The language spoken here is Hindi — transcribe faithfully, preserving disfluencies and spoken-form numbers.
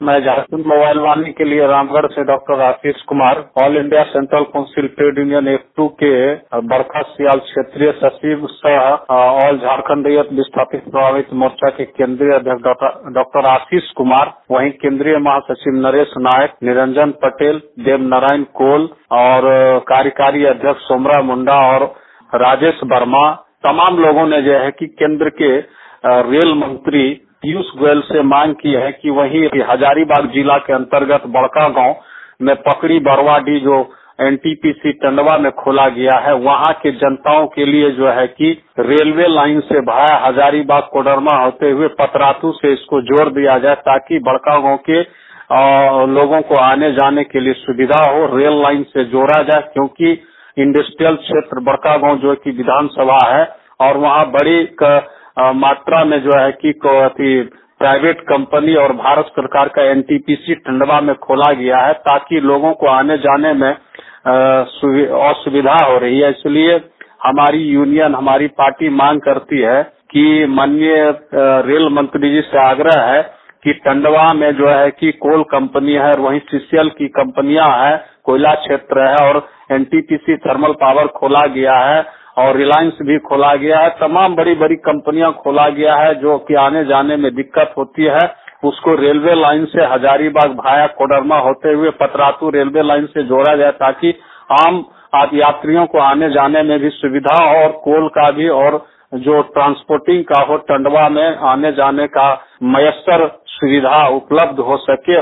मैं झारखंड मोबाइल वाणी के लिए रामगढ़ से doctor Ashish Kumar, all India central council trade union एफ टू के बरखा सियाल क्षेत्रीय सचिव सह ऑल झारखंड रैयत विस्थापित प्रभावित मोर्चा के केंद्रीय अध्यक्ष डॉक्टर आशीष कुमार, वहीं केंद्रीय महासचिव नरेश नायक, निरंजन पटेल, देव नारायण कोल और कार्यकारी अध्यक्ष सोमरा मुंडा और राजेश वर्मा, तमाम लोगों ने जो है कि केंद्र के रेल मंत्री पीयूष गोयल से मांग की है कि वहीं हजारीबाग जिला के अंतर्गत बड़का गांव में पकड़ी बरवाडी जो एनटीपीसी टंडवा में खोला गया है, वहां के जनताओं के लिए जो है कि रेलवे लाइन से भाया हजारीबाग कोडरमा होते हुए पतरातू से इसको जोड़ दिया जाए ताकि बड़का गांव के आ, लोगों को आने जाने के लिए सुविधा हो, रेल लाइन से जोड़ा जाए। क्योंकि इंडस्ट्रियल क्षेत्र बड़का गांव जो कि विधानसभा है और वहाँ बड़ी क, आ, मात्रा में जो है कि प्राइवेट कंपनी और भारत सरकार का एनटीपीसी टंडवा में खोला गया है ताकि लोगों को आने जाने में असुविधा हो रही है। इसलिए हमारी यूनियन, हमारी पार्टी मांग करती है कि माननीय रेल मंत्री जी से आग्रह है कि टंडवा में जो है कि कोल कंपनी है और वहीं सीसीएल की कंपनियां हैं, कोयला क्षेत्र है और एनटीपीसी थर्मल पावर खोला गया है और रिलायंस भी खोला गया है। तमाम बड़ी बड़ी कंपनियां खोला गया है जो कि आने जाने में दिक्कत होती है, उसको रेलवे लाइन से हजारीबाग भाया कोडरमा होते हुए पतरातू रेलवे लाइन से जोड़ा जाए ताकि आम यात्रियों को आने जाने में भी सुविधा हो और कोल का भी और जो ट्रांसपोर्टिंग का हो, टंडवा में आने जाने का मयस्सर सुविधा उपलब्ध हो सके।